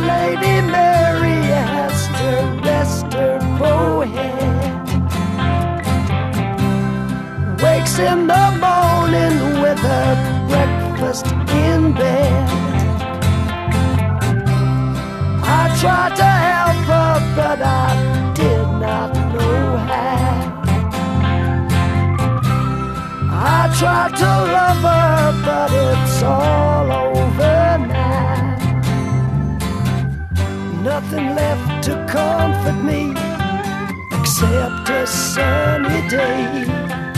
Lady Mary has to rest her forehead. Wakes in the morning with her breakfast in bed. I tried to help her, but I did not know how. I tried to love her, but it's all over now. Nothing left to comfort me except a sunny day.